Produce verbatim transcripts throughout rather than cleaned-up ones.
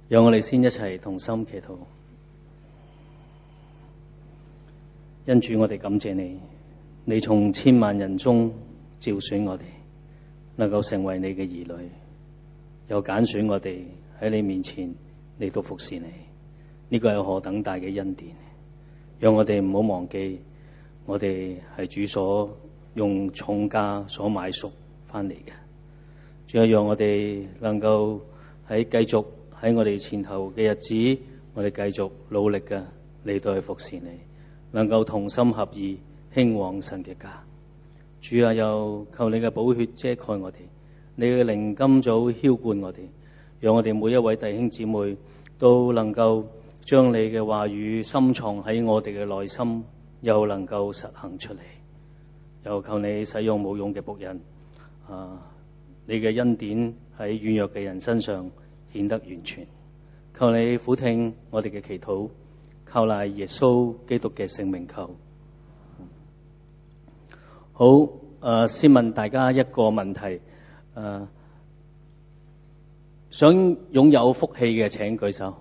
讓我哋先一齊同心祈禱。恩主，我哋感謝你，你從千萬人中召選我哋，能夠成為你嘅兒女，又揀選我哋喺你面前嚟到服侍你。呢個係何等大嘅恩典！讓我哋唔好忘記，我哋係主所用重價所買贖翻嚟嘅。仲有讓我哋能夠喺繼續喺我哋前頭嘅日子，我哋繼續努力嘅嚟到去服侍你，能夠同心合意興旺神嘅家。主啊，又求你嘅寶血遮蓋我哋，你嘅靈今早澆灌我哋，讓我哋每一位弟兄姊妹都能夠將你嘅話語深藏喺我哋嘅內心，又能夠實行出嚟。又求你使用冇用嘅僕人，啊，你嘅恩典喺軟弱嘅人身上顯得完全。求你俯聽我哋嘅祈禱，靠賴耶穌基督嘅聖名求。好，誒、呃，先問大家一個問題，誒、呃，想擁有福氣嘅請舉手。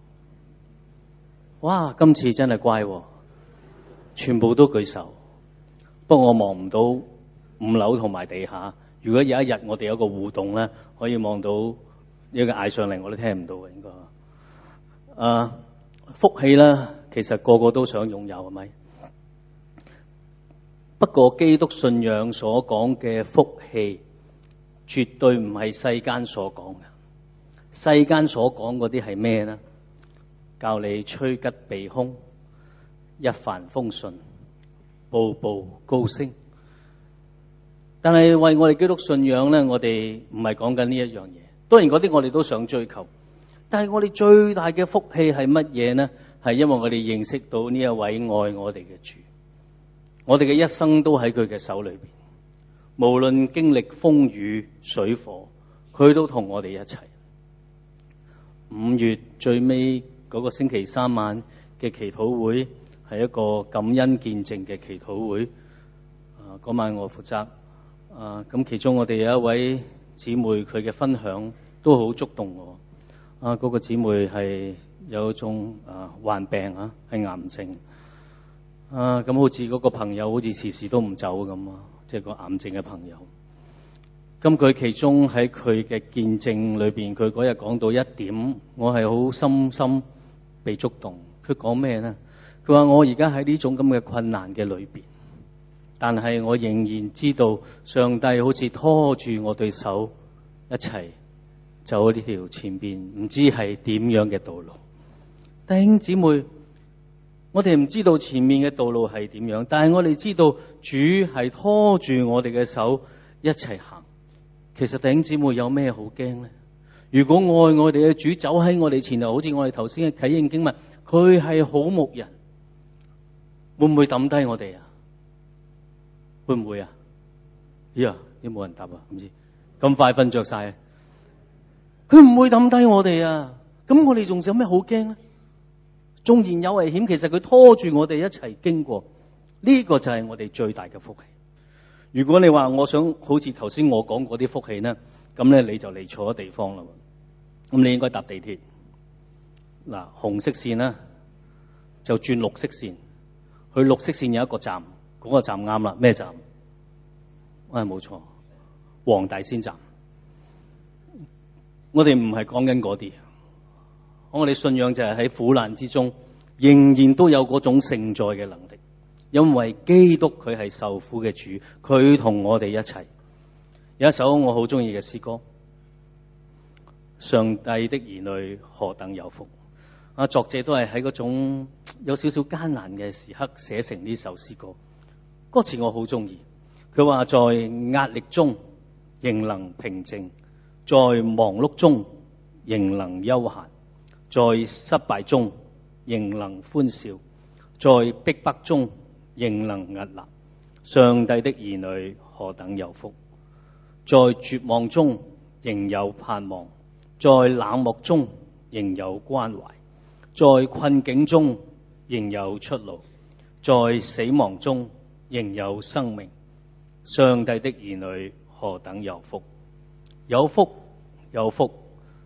哇，今次真係乖喎，全部都舉手。不過我望唔到五樓同埋地下。如果有一日我哋有個互動咧，可以望到呢個嗌上嚟，我都聽唔到嘅應該。誒、呃，福氣咧，其實個個都想擁有，係咪？不過基督信仰所講嘅福氣，絕對唔係世間所講嘅。世間所講嗰啲係咩呢？教你趨吉避凶，一帆風順，步步高升。但係為我哋基督信仰咧，我哋唔係講緊呢一樣嘢。當然嗰啲我哋都想追求，但係我哋最大嘅福氣係乜嘢呢？係因為我哋認識到呢一位愛我哋嘅主，我哋嘅一生都喺佢嘅手裏邊，無論經歷風雨水火，佢都同我哋一齊。五月最尾嗰個星期三晚嘅祈禱會係一個感恩見證嘅祈禱會。啊，嗰晚我負責。啊，咁其中我哋有一位姊妹，佢嘅分享都好觸動我。啊，嗰個姊妹係有一種啊患病啊，係癌症。啊，咁好似嗰個朋友好似時時都唔走咁啊，即係個癌症嘅朋友。咁佢其中喺佢嘅見證裏邊，佢嗰日講到一點，我係好深深被觸動。佢講咩呢？佢話我而家喺呢種咁嘅困難嘅裏邊，但係我仍然知道上帝好似拖住我對手一齊走呢條前邊唔知係點樣嘅道路。弟兄姊妹，我哋唔知道前面嘅道路係點樣，但係我哋知道主係拖住我哋嘅手一齊行。其實弟兄姊妹有咩好驚呢？如果愛我哋嘅主走喺我哋前頭，好似我哋頭先嘅啟應經文，佢係好牧人，會唔會抌低我哋啊？會唔會啊？咦啊，有冇人答啊？唔知咁快瞓着晒，佢唔會抌低我哋啊！咁我哋仲有咩好驚呢？縱然有危險，其實佢拖住我哋一齊經過，呢個就係我哋最大嘅福氣。如果你話我想好似頭先我講嗰啲福氣呢，咁咧你就嚟錯咗地方啦。咁你應該搭地鐵，嗱，紅色線呢，就轉綠色線，去綠色線有一個站，嗰個站啱啦。咩站？啊，冇錯，黃大仙站。我哋唔係講緊嗰啲，我哋信仰就係喺苦難之中，仍然都有嗰種承載嘅能力。因為基督佢係受苦嘅主，佢同我哋一齊。有一首我好中意嘅詩歌，上帝的兒女何等有福。啊，作者都係喺嗰種有少少艱難嘅時刻寫成呢首詩歌。歌詞我好中意，佢話在壓力中仍能平靜，在忙碌中仍能休閒，在失敗中仍能歡笑，在逼迫中仍能屹立。上帝的兒女何等有福，在絕望中仍有盼望，在冷漠中仍有關懷，在困境中仍有出路，在死亡中仍有生命。上帝的兒女何等有福，有福有福，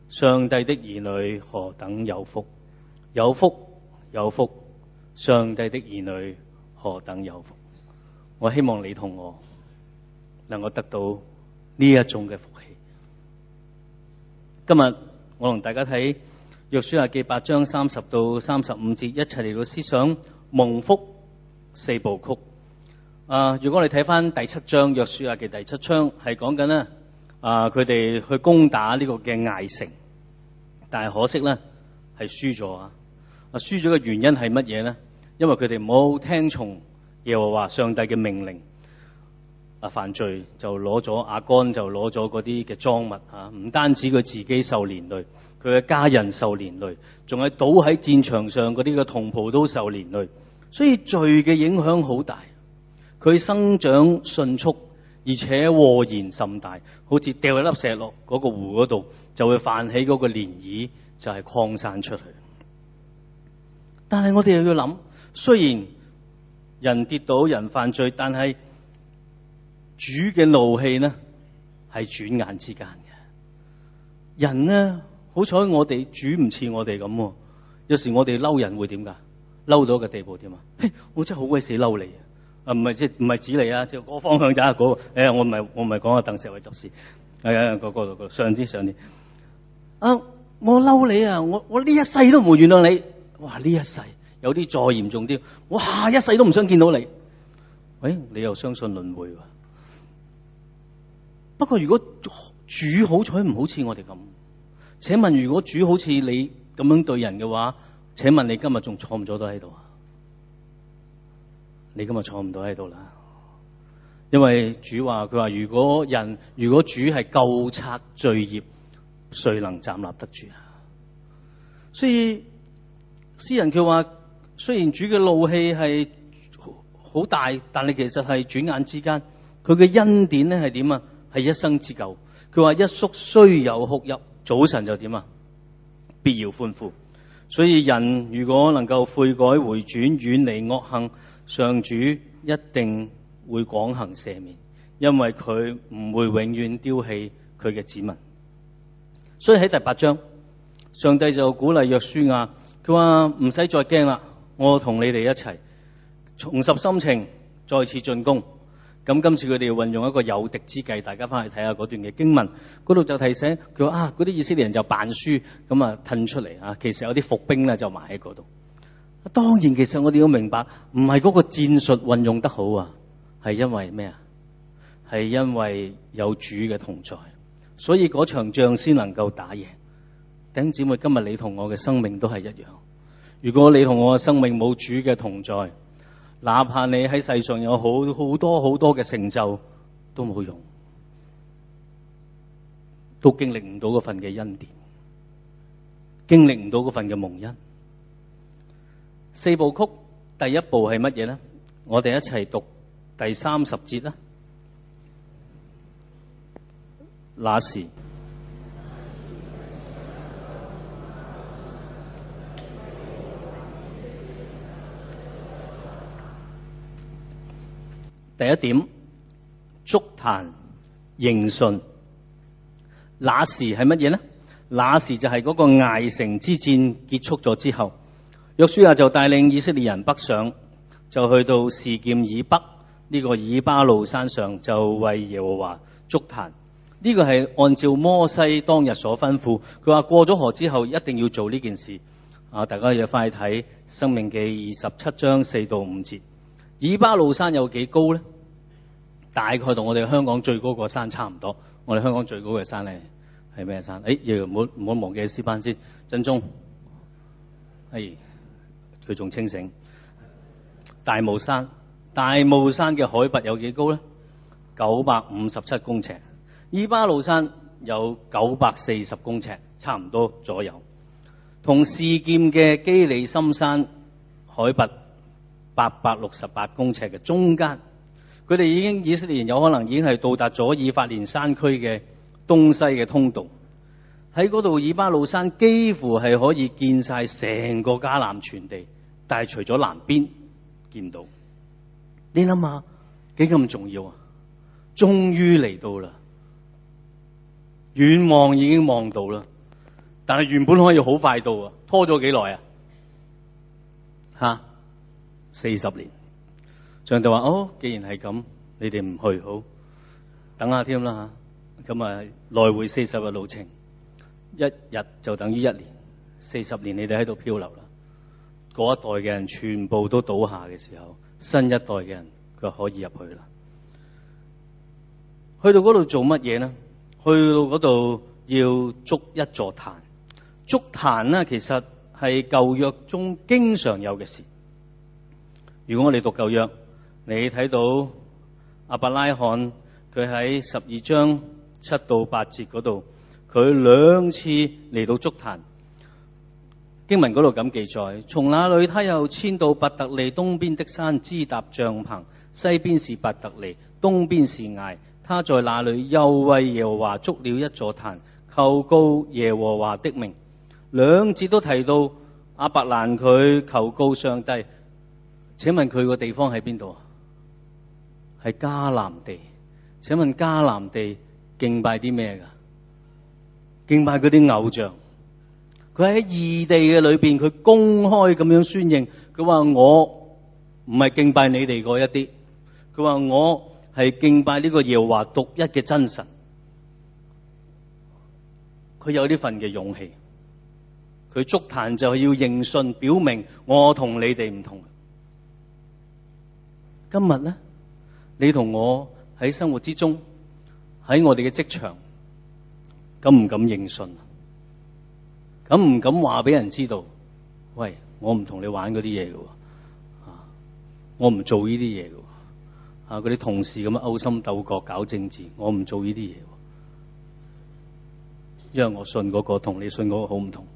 上帝的兒女何等有福，有福有福，上帝的兒女何等有福。我希望你同我能夠得到呢一種嘅福氣。今日我同大家睇約書亞記八章三十到三十五節，一齊嚟到思想蒙福四部曲。啊，如果你睇翻第七章約書亞記第七章，係講緊咧啊，佢哋去攻打呢個嘅艾城，但係可惜咧係輸咗啊！啊，輸咗嘅原因係乜嘢咧？因為佢哋冇聽從耶和華上帝嘅命令，啊犯罪就攞咗亞干就攞咗嗰啲嘅贓物啊！唔單止佢自己受連累，佢嘅家人受連累，仲係倒喺戰場上嗰啲嘅同袍都受連累，所以罪嘅影響好大。佢生長迅速，而且禍延甚大，好似掉一粒石落嗰個湖嗰度，就會泛起嗰個漣漪，就係擴散出去。但係我哋又要諗，雖然人跌倒，人犯罪，但係主嘅怒氣呢係轉眼之間嘅。人呢，好彩我哋主唔似我哋咁，有時我哋嬲人會點噶？嬲到一個地步點啊？嘿，我真係好鬼死嬲你啊！唔係即係唔係指你啊？即係嗰個方向就係嗰個。誒，我唔係我唔係講阿鄧石偉執事，係啊，嗰個個上啲上啲啊！我嬲你啊！我我呢一世都唔會原諒你。哇！呢一世有啲再嚴重啲，我下一世都唔想見到你。喂，你又相信輪迴？不過如果主好彩唔好似我哋咁，請問如果主好似你咁樣對人嘅話，請問你今日仲坐唔坐到喺度啊？你今日坐唔到喺度啦，因為主話佢話如果人如果主係究察罪孽，誰能站立得住啊？所以詩人佢話，雖然主嘅怒氣係好大，但係其實係轉眼之間，佢嘅恩典咧係點啊？係一生之久。佢話一宿雖有哭泣，早晨就點啊？必要歡呼。所以人如果能夠悔改回轉，遠離惡行，上主一定會廣行赦免，因為佢唔會永遠丟棄佢嘅子民。所以喺第八章，上帝就鼓勵約書亞，佢話唔使再驚啦，我同你哋一齊重拾心情，再次進攻。咁今次佢哋運用一個有敵之計，大家翻去睇下嗰段嘅經文，嗰度就提醒佢話啊，嗰啲以色列人就扮輸，咁啊褪出嚟啊，其實有啲伏兵咧就埋喺嗰度。當然，其實我哋要明白，唔係嗰個戰術運用得好啊，係因為咩啊？係因為有主嘅同在，所以嗰場仗先能夠打贏。弟兄姊妹，今日你同我嘅生命都係一樣。如果你同我嘅生命冇主嘅同在，哪怕你喺世上有好好多好多嘅成就，都冇用，都經歷唔到嗰份嘅恩典，經歷唔到嗰份嘅蒙恩。四部曲第一部係乜嘢呢？我哋一齊讀第三十節啦。那時第一點，築壇迎順。那時係乜嘢呢？那時就係嗰個艾城之戰結束咗之後，約書亞就帶領以色列人北上，就去到示劍以北呢個以巴路山上，就為耶和華築壇。呢個係按照摩西當日所吩咐，佢話過咗河之後一定要做呢件事。啊，大家要翻去睇《申命記》二十七章四到五節。以巴路山有幾高呢？大概同我哋香港最高個山差唔多。我哋香港最高嘅山咧係咩山？誒，要唔好唔好忘記詩班先。振中，係佢仲清醒。大霧山，大霧山嘅海拔有幾高呢？九百五十七公尺。以巴路山有九百四十公尺，差唔多左右。同示劍嘅基利心山海拔八百六十八公尺嘅中間，佢哋已經以色列人有可能已經係到達咗以法蓮山區嘅東西嘅通道。喺嗰度以巴路山幾乎係可以見晒成個迦南全地，但係除咗南邊見到。你諗下幾咁重要啊？終於嚟到啦，遠望已經望到啦。 但係原本可以好快到啊，拖咗幾耐啊？吓，四十年。上帝話：哦，既然係咁，你哋唔去好，等下添啦吓。咁啊，來回四十日路程，一日就等於一年，四十年你哋喺度漂流啦。嗰一代嘅人全部都倒下嘅時候，新一代嘅人佢可以入去啦。去到嗰度做乜嘢呢？去到嗰度要築一座壇。築壇呢，其實係舊約中經常有嘅事。如果我哋讀舊約，你睇到亞伯拉罕佢喺十二章七到八節嗰度，佢兩次嚟到築壇。經文嗰度咁記載：從那裏他又遷到伯特利東邊的山，支搭帳篷，西邊是伯特利，東邊是艾。他在那裏又為耶和華築了一座壇，求告耶和華的名。兩節都提到亞伯蘭佢求告上帝。請問佢個地方喺邊度？係迦南地。請問迦南地敬拜啲咩噶？敬拜嗰啲偶像。佢喺異地嘅裏邊，佢公開咁樣宣認，佢話我唔係敬拜你哋嗰一啲，佢話我係敬拜呢個耶和華獨一嘅真神。佢有呢份嘅勇氣。佢築壇就係要認信，表明我同你哋唔同。今日咧，你同我喺生活之中，喺我哋嘅職場，敢唔敢認信？敢唔敢話俾人知道？喂，我唔同你玩嗰啲嘢嘅，啊，我唔做呢啲嘢嘅，啊，嗰啲同事咁樣勾心鬥角搞政治，我唔做呢啲嘢，因為我信嗰個同你信嗰個好唔同。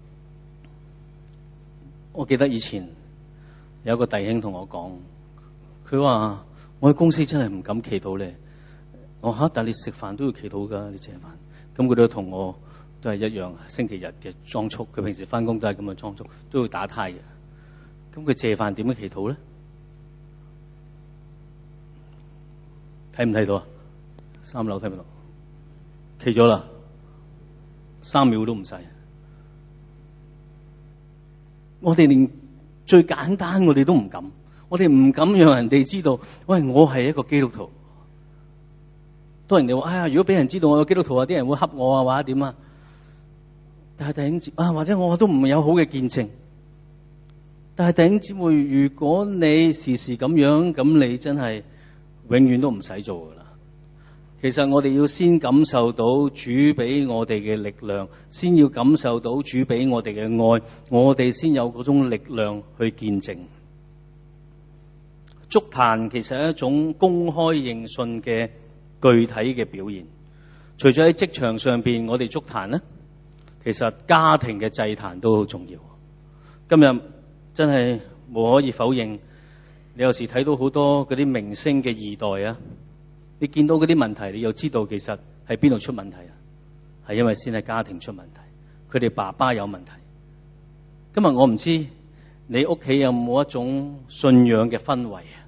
我記得以前有一個弟兄同我講，佢話我喺公司真係唔敢祈禱咧。我吓，但係你食飯都要祈禱噶，你食飯。咁佢都同我都係一樣，星期日嘅裝束。佢平時翻工都係咁嘅裝束，都要打呔嘅。咁佢謝飯點樣祈禱咧？睇唔睇到啊？三樓睇唔到，企咗啦，三秒都唔使。我哋連最簡單我哋都唔敢，我哋唔敢讓人哋知道，喂，我係一個基督徒。當人哋話，哎呀，如果俾人知道我有基督徒啊，啲人會恰我啊，或者點啊。但係弟兄姊妹啊，或者我都唔有好嘅見證。但係弟兄姊妹，如果你時時咁樣，咁你真係永遠都唔使做噶啦。其實我哋要先感受到主俾我哋嘅力量，先要感受到主俾我哋嘅愛，我哋先有嗰種力量去見證。築壇其實係一種公開認信嘅具體嘅表現。除咗喺職場上邊我哋築壇呢，其實家庭嘅祭壇都好重要。今日真係無可以否認，你有時睇到好多嗰啲明星嘅二代啊，你見到嗰啲問題，你又知道其實係邊度出問題啊？係因為先係家庭出問題，佢哋爸爸有問題。今日我唔知你屋企有冇一種信仰嘅氛圍啊？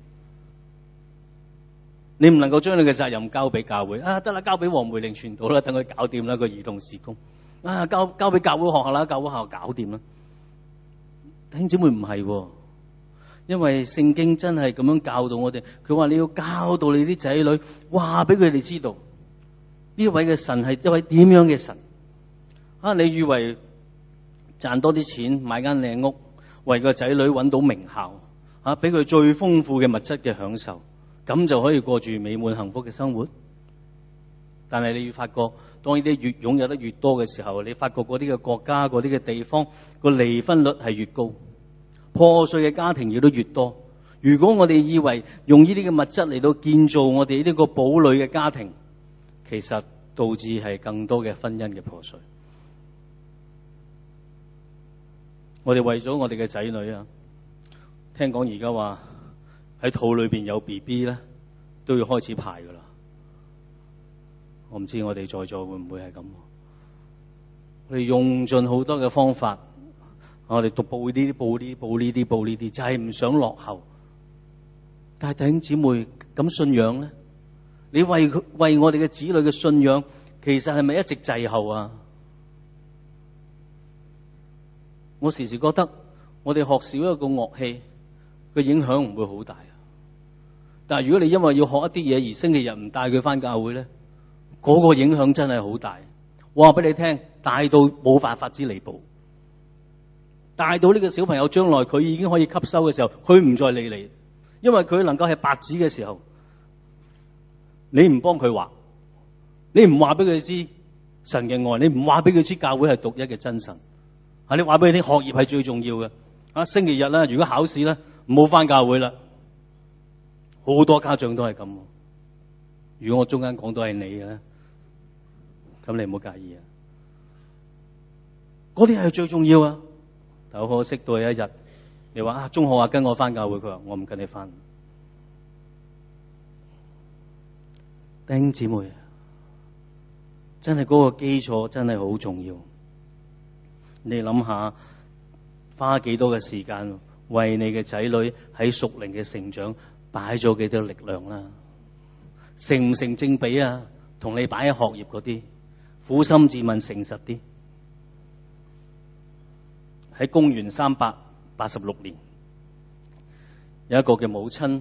你唔能夠將你嘅責任交俾教會啊，得啦，交俾黃梅玲傳道啦，等佢搞掂啦個兒童事工啊，交交俾教會學校啦，教會學校搞掂啦。弟兄姊妹唔係，因為聖經真係咁樣教導我哋，佢話你要教導你啲仔女，話俾佢哋知道呢位嘅神係一位點樣嘅神啊！你以為賺多啲錢買間靚屋，為個仔女揾到名校啊，俾佢最豐富嘅物質嘅享受，咁就可以過住美滿幸福嘅生活？但係你要發覺，當呢啲越擁有得越多嘅時候，你發覺嗰啲嘅國家、嗰啲嘅地方個離婚率係越高，破碎嘅家庭亦都越多。如果我哋以為用呢啲嘅物質嚟到建造我哋呢個堡壘嘅家庭，其實導致係更多嘅婚姻嘅破碎。我哋為咗我哋嘅仔女啊，聽講而家話喺肚裏邊有 B B 咧，都要開始排噶啦。我唔知我哋在座會唔會係咁？我哋用盡好多嘅方法，我哋讀報呢啲、報呢啲、報呢啲、報呢啲，就係唔想落後。但係弟兄姊妹，咁信仰咧？你為佢、為我哋嘅子女嘅信仰，其實係咪一直滯後啊？ 我時時覺得我哋學少一個樂器嘅影響唔會好大，但係如果你因為要學一啲嘢而星期日唔帶佢翻教會咧，嗰個影響真係好大。我話俾你聽，大到冇辦法之離譜，大到呢個小朋友將來佢已經可以吸收嘅時候，佢唔再理你，因為佢能夠係白紙嘅時候，你唔幫佢畫，你唔話俾佢知神嘅愛，你唔話俾佢知教會係獨一嘅真神，啊，你話俾佢聽學業係最重要嘅，啊，星期日啦，如果考試咧，唔好翻教會啦，好多家長都係咁。如果我中間講到係你嘅咧，咁你唔好介意啊。嗰啲係最重要啊！但好可惜到有一日，你話啊，中學啊跟我翻教會，佢話我唔跟你翻。弟兄姊妹，真係嗰個基礎真係好重要。你諗下，花幾多嘅時間為你嘅仔女喺屬靈嘅成長擺咗幾多力量啦？成唔成正比啊？同你擺喺學業嗰啲，苦心自問，誠實啲。喺公元三百八十六年，有一個嘅母親，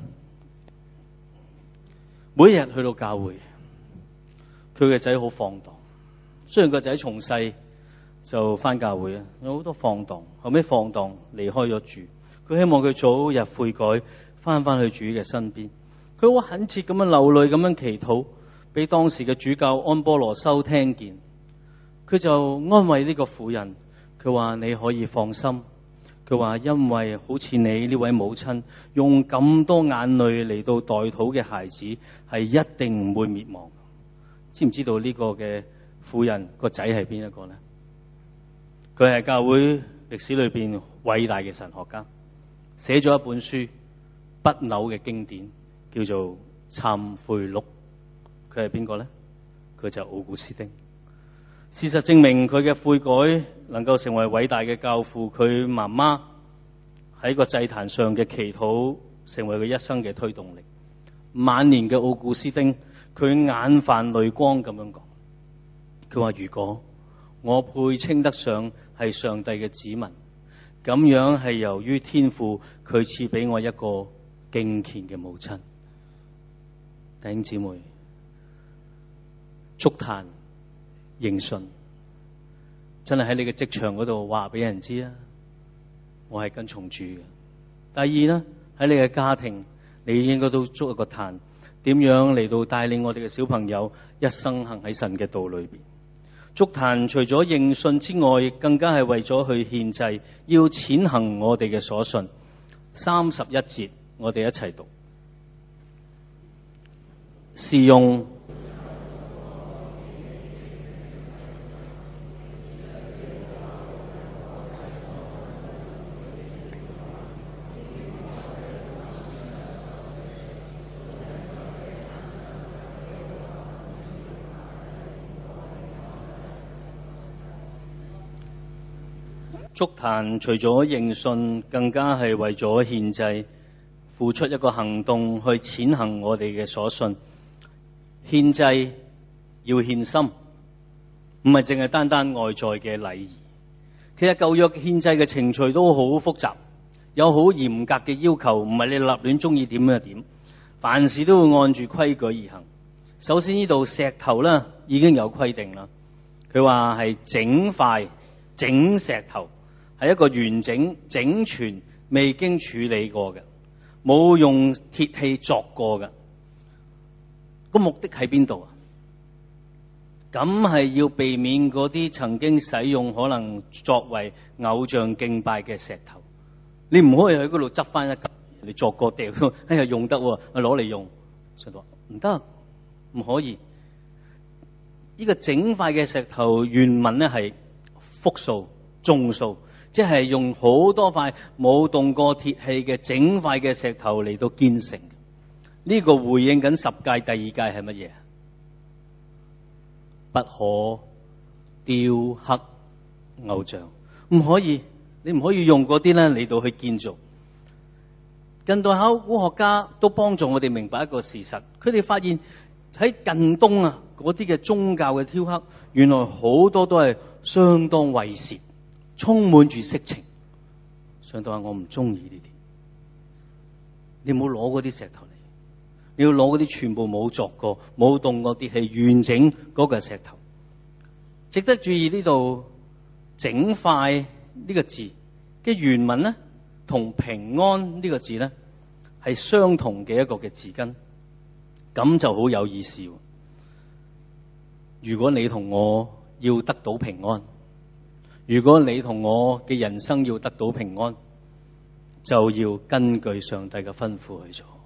每一日去到教會，佢嘅仔好放蕩。雖然個仔從細就翻教會啊，有好多放蕩，後尾放蕩離開咗主。佢希望佢早日悔改，翻翻去主嘅身邊。佢好懇切咁樣流淚咁樣祈禱，俾當時嘅主教安波羅修聽見。佢就安慰呢個婦人，佢話你可以放心。佢話因為好似你呢位母親用咁多眼淚嚟到代禱嘅孩子，係一定唔會滅亡。知唔知道呢個嘅婦人個仔係邊一個呢？佢係教會歷史裏邊偉大嘅神學家，寫咗一本書不朽嘅經典，叫做《懺悔錄》。佢係邊個呢？佢就係奧古斯丁。事實證明佢嘅悔改能夠成為偉大嘅教父。佢媽媽喺個祭壇上嘅祈禱成為佢一生嘅推動力。晚年嘅奧古斯丁，佢眼泛淚光咁樣講，佢話如果我配稱得上係上帝嘅子民，咁樣係由於天父佢賜俾我一個敬虔嘅母親。弟兄姊妹，築壇認信，真係喺你嘅職場嗰度話俾人知啊！我係跟從主嘅。第二呢，喺你嘅家庭，你應該都築一個壇，點樣嚟到帶領我哋嘅小朋友一生行喺神嘅道裏邊。築壇除咗認信之外，更加係為咗去獻祭，要踐行我哋嘅所信。三十一節，我哋一齊讀，是用築壇除咗認信，更加係為咗獻祭，付出一個行動去踐行我哋嘅所信。獻祭要獻心，唔係淨係單單外在嘅禮儀。其實舊約獻祭嘅程序都好複雜，有好嚴格嘅要求，唔係你立亂中意點就點，凡事都會按住規矩而行。首先呢度石頭咧已經有規定啦，佢話係整塊整石頭，係一個完整整全未經處理過嘅，冇用鐵器鑿過嘅。個目的喺邊度啊？咁係要避免嗰啲曾經使用可能作為偶像敬拜嘅石頭。你唔可以喺嗰度執翻一嚿你鑿過掉，哎呀用得喎，攞嚟用，上帝話唔得，唔可以。呢個整塊嘅石頭原文咧係複數眾數，即係用好多塊冇動過鐵器嘅整塊嘅石頭嚟到建成。呢個回應緊十誡第二誡係乜嘢？不可雕刻偶像，唔可以，你唔可以用嗰啲咧嚟到去建造。近代考古學家都幫助我哋明白一個事實，佢哋發現喺近東啊嗰啲嘅宗教嘅雕刻，原來好多都係相當猥褻， 充滿住色情。上帝話我唔中意呢啲，你唔好攞嗰啲石頭嚟，你要攞嗰啲全部冇作過、冇動過啲係完整嗰個石頭。值得注意呢度整塊呢個字嘅原文咧，同平安呢個字咧係相同嘅一個嘅字根，咁就好有意思。如果你同我要得到平安，如果你同我嘅人生要得到平安，就要根據上帝嘅吩咐去做。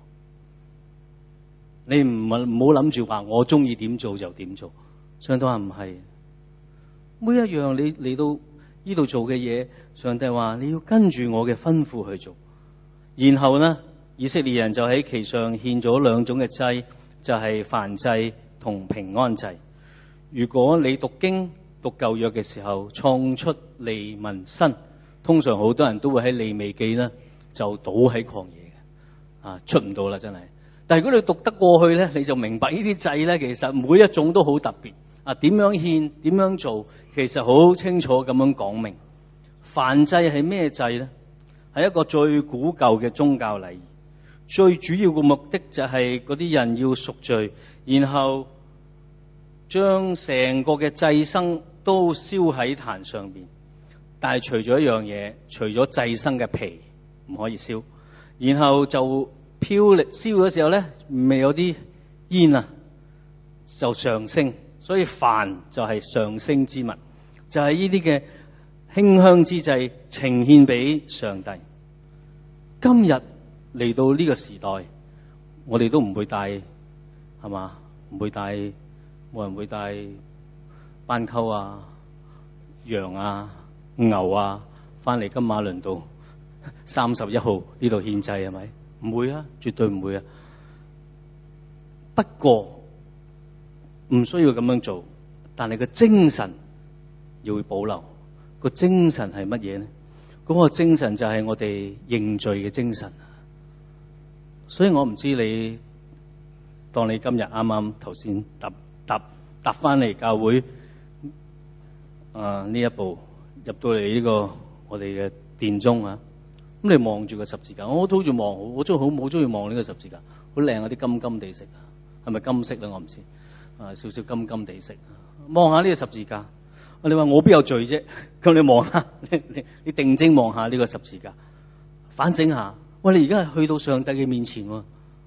你唔唔好諗住話我中意點做就點做。上帝話唔係，每一樣你嚟到呢度做嘅嘢，上帝話你要跟住我嘅吩咐去做。然後呢，以色列人就喺其上獻咗兩種嘅祭，就係燔祭同平安祭。如果你讀經讀舊約嘅時候，創出利民申，通常好多人都會喺利未記呢就倒喺曠野嘅，啊出唔到啦真係。但係如果你讀得過去咧，你就明白呢啲祭咧，其實每一種都好特別啊，點樣獻點樣做，其實好清楚咁樣講明。燔祭係咩祭咧？係一個最古舊嘅宗教禮儀，最主要嘅目的就係嗰啲人要贖罪，然後將成個嘅祭牲都燒喺壇上邊。但係除咗一樣嘢，除咗祭牲嘅皮唔可以燒，然後就飄力燒嘅時候咧，未有啲煙啊，就上升，所以燔就係上升之物，就係呢啲嘅馨香之祭呈獻俾上帝。今日嚟到呢個時代，我哋都唔會帶，係嘛？唔會帶，冇人會帶斑鳩啊、羊啊、牛啊翻嚟金馬倫道三十一號呢度獻祭，係咪？唔會啊，絕對唔會啊。不過唔需要咁樣做，但係個精神要會保留。個精神係乜嘢呢？嗰個精神就係我哋認罪嘅精神。所以我唔知你，當你今日啱啱頭先踏踏踏翻嚟教會啊呢一步入到嚟呢個我哋嘅殿中啊，咁你望住個十字架，我都好似望，我中好好中意望呢個十字架，好靚啊，啲金金地色，係咪金色咧？我唔知啊，少少金金地色。望下呢個十字架，你話我邊有罪啫？咁你望下，你你你定睛望下呢個十字架，反省下，喂，你而家係去到上帝嘅面前喎。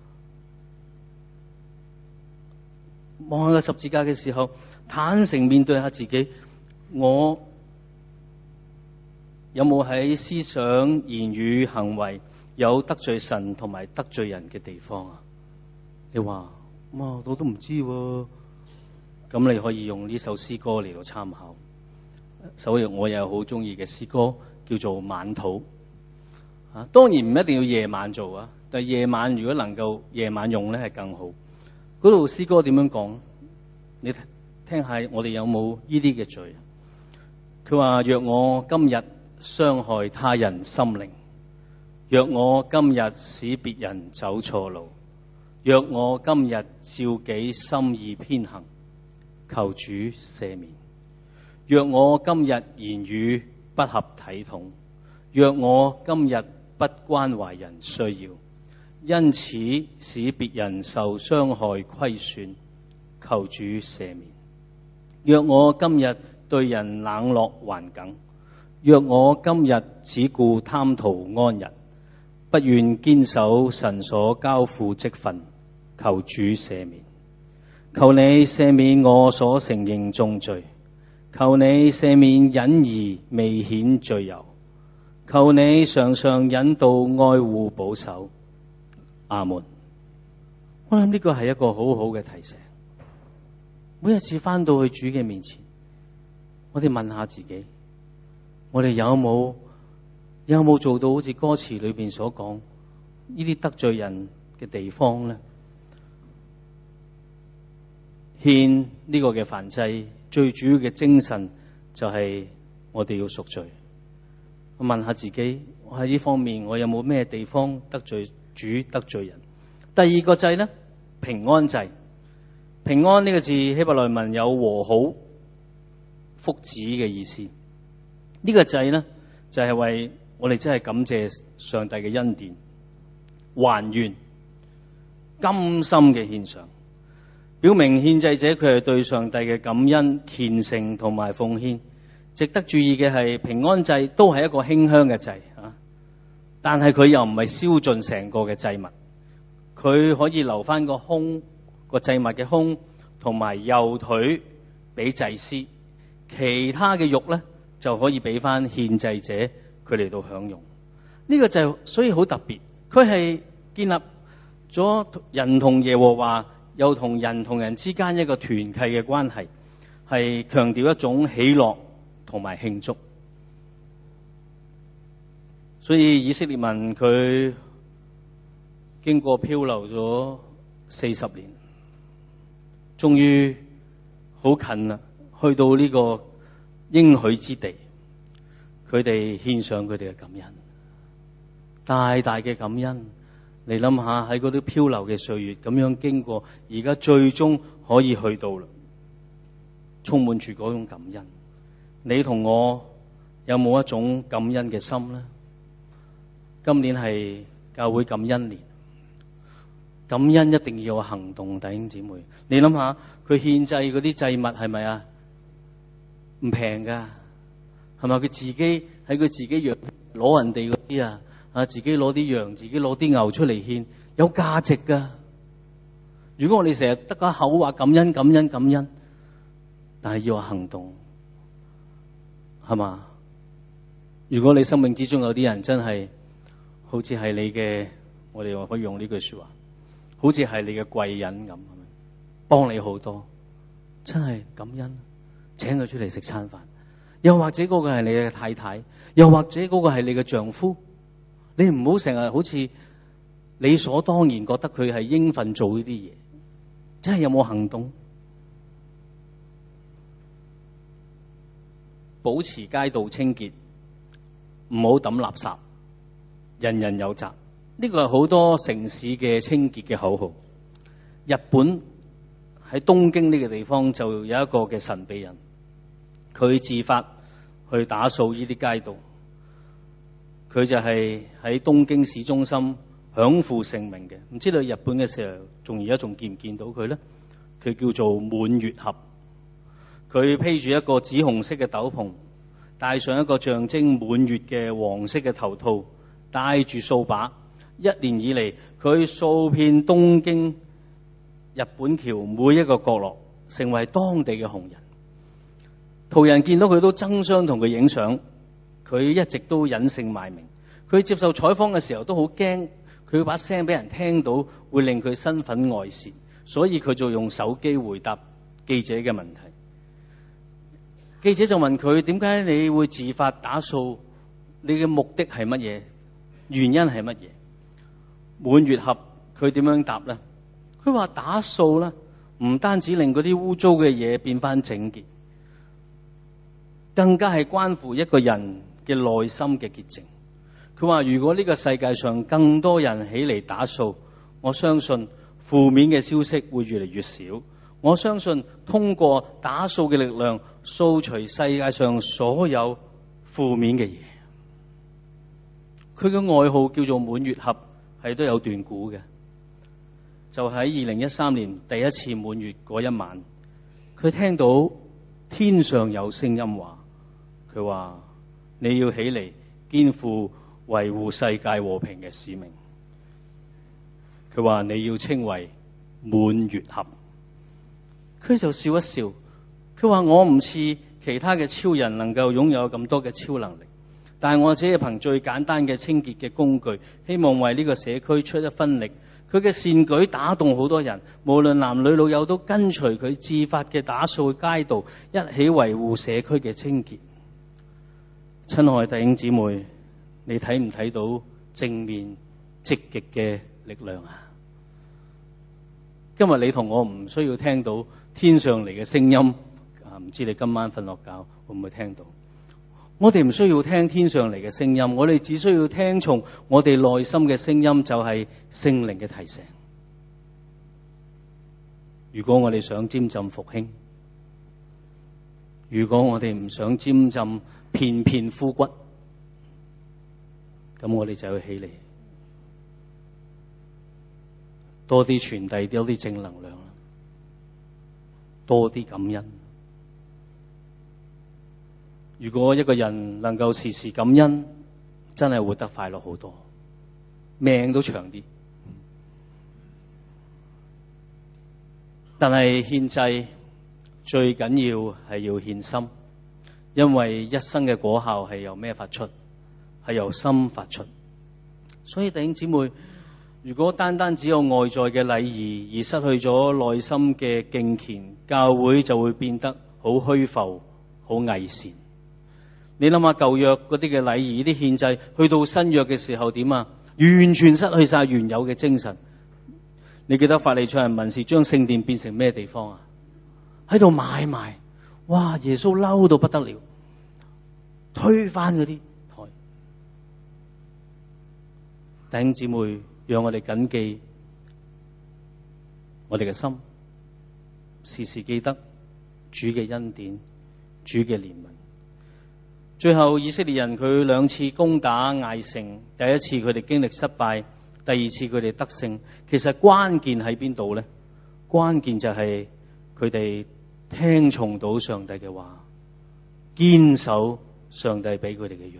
望下個十字架嘅時候，坦誠面對下自己，我有冇喺思想、言語、行為有得罪神同埋得罪人嘅地方啊？你話，哇，我都唔知喎。咁你可以用呢首詩歌嚟到參考。首先我又好中意嘅詩歌叫做《晚禱》啊，當然唔一定要夜晚做啊，但係夜晚如果能夠夜晚用咧係更好。嗰度詩歌點樣講？你聽下，我哋有冇呢啲嘅罪？佢話：若我今日傷害他人心靈，若我今日使別人走錯路，若我今日照己心意偏行，求主赦免。若我今日言語不合體統，若我今日不關懷人需要，因此使別人受傷害虧損，求主赦免。若我今日對人冷落頑梗，若我今日只顧貪圖安逸，不願堅守神所交付職分，求主赦免。求你赦免我所承認眾罪，求你赦免隱而未顯罪由，求你常常引導愛護保守。阿門。我諗呢個係一個好好嘅提醒。每一次翻到去主嘅面前，我哋問下自己，我哋有冇有冇做到好似歌詞裏邊所講呢啲得罪人嘅地方咧？獻呢個嘅燔祭最主要嘅精神就係我哋要贖罪。我問下自己，我喺呢方面我有冇咩地方得罪主得罪人？第二個祭咧，平安祭。平安呢個字希伯來文有和好、福祉嘅意思。 呢個祭呢，就係為我哋真係感謝上帝嘅恩典，還願甘心嘅獻上，表明獻祭者佢係對上帝嘅感恩、虔誠同埋奉獻。值得注意嘅係，平安祭都係一個馨香嘅祭啊，但係佢又唔係燒盡成個嘅祭物，佢可以留翻個胸，個祭物嘅胸同埋右腿俾祭司，其他嘅肉咧就可以俾翻獻祭者佢嚟到享用。呢個祭所以好特別，佢係建立咗人同耶和華，又同人同人之間一個團契嘅關係，係強調一種喜樂同埋慶祝。所以以色列民佢經過漂流咗四十年，終於好近啦，去到呢個應許之地，佢哋獻上佢哋嘅感恩，大大嘅感恩。你諗下喺嗰啲漂流嘅歲月咁樣經過，而家最終可以去到啦，充滿住嗰種感恩。你同我有冇一種感恩嘅心呢？今年係教會感恩年，感恩一定要有行動，弟兄姊妹。你諗下佢獻祭嗰啲祭物係咪啊？唔平噶，係咪？佢自己喺佢自己養攞人哋嗰啲啊？啊！自己攞啲羊，自己攞啲牛出嚟獻，有價值噶。如果我哋成日得個口話感恩、感恩、感恩，但係要有行動，係嘛？如果你生命之中有啲人真係好似係你嘅，我哋話可以用呢句說話，好似係你嘅貴人咁，幫你好多，真係感恩，請佢出嚟食餐飯。又或者嗰個係你嘅太太，又或者嗰個係你嘅丈夫。你唔好成日好似理所當然覺得佢係應份做呢啲嘢，真係有冇行動？保持街道清潔，唔好抌垃圾，人人有責。呢個係好多城市嘅清潔嘅口號。日本喺東京呢個地方就有一個嘅神秘人，佢自發去打掃呢啲街道。佢就係喺東京市中心享負盛名嘅，唔知道日本嘅時候，仲而家仲見唔見到佢咧？佢叫做滿月俠，佢披住一個紫紅色嘅斗篷，戴上一個象徵滿月嘅黃色嘅頭套，帶住掃把，一年以嚟佢掃遍東京日本橋每一個角落，成為當地嘅紅人。途人見到佢都爭相同佢影相。佢一直都隱姓埋名，佢接受採訪嘅時候都好驚，佢把聲俾人聽到會令佢身份外泄，所以佢就用手機回答記者嘅問題。記者就問佢：點解你會自發打掃？你嘅目的係乜嘢？原因係乜嘢？滿月俠佢點樣答呢？佢話打掃呢，唔單止令嗰啲污糟嘅嘢變翻整潔，更加係關乎一個人嘅內心嘅潔淨。佢話如果呢個世界上更多人起嚟打掃，我相信負面嘅消息會越嚟越少。我相信通過打掃嘅力量，掃除世界上所有負面嘅嘢。佢嘅外號叫做滿月俠，係都有段古嘅。就喺二零一三年第一次滿月嗰一晚，佢聽到天上有聲音話，佢話你要起嚟肩負維護世界和平嘅使命。佢話你要稱為滿月俠。佢就笑一笑，佢話我唔似其他嘅超人能夠擁有咁多嘅超能力，但係我只係憑最簡單嘅清潔嘅工具，希望為呢個社區出一分力。佢嘅善舉打動好多人，無論男女老幼都跟隨佢自發嘅打掃街道，一起維護社區嘅清潔。親愛弟兄姊妹，你睇唔睇到正面積極嘅力量啊？今日你同我唔需要聽到天上嚟嘅聲音啊，唔知你今晚瞓落覺會唔會聽到？我哋唔需要聽天上嚟嘅聲音，我哋只需要聽從我哋內心嘅聲音，就係聖靈嘅提醒。如果我哋想沾浸復興，如果我哋唔想沾浸片片枯骨，咁我哋就要起嚟，多啲傳遞多啲正能量，多啲感恩。如果一個人能夠時時感恩，真係活得快樂好多，命都長啲。但係獻祭最緊要係要獻心，因為一生嘅果效係由咩發出？係由心發出。所以弟兄姊妹，如果單單只有外在嘅禮儀而失去咗內心嘅敬虔，教會就會變得好虛浮、好偽善。你諗下舊約嗰啲嘅禮儀、啲獻祭，去到新約嘅時候點啊？完全失去晒原有嘅精神。你記得法利賽人文士將聖殿變成咩地方啊？喺度買賣，哇！耶穌嬲到不得了，推翻嗰啲台。弟兄姊妹，讓我哋謹記我哋嘅心，時時記得主嘅恩典、主嘅憐憫。最後以色列人佢兩次攻打艾城，第一次佢哋經歷失敗，第二次佢哋得勝。其實關鍵喺邊度呢？關鍵就係佢哋聽從到上帝嘅話，堅守上帝俾佢哋嘅約。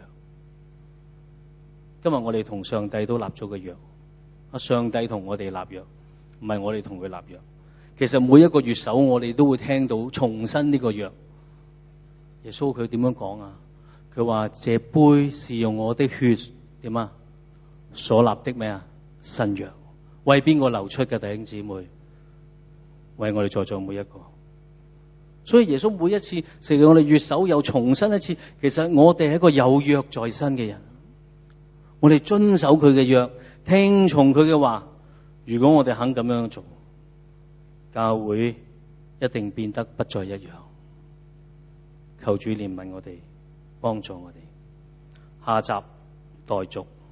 今日我哋同上帝都立咗個約，啊，上帝同我哋立約，唔係我哋同佢立約。其實每一個月首我哋都會聽到重申呢個約。耶穌佢點樣講啊？佢話：這杯是用我的血點啊所立的咩啊新約，為邊個流出嘅？弟兄姊妹，為我哋在座每一個。所以耶穌每一次成日我哋月首又重申一次，其實我哋係一個有約在身嘅人，我哋遵守佢嘅約，聽從佢嘅話。如果我哋肯咁樣做，教會一定變得不再一樣。求主憐憫我哋，幫助我哋。下集待續。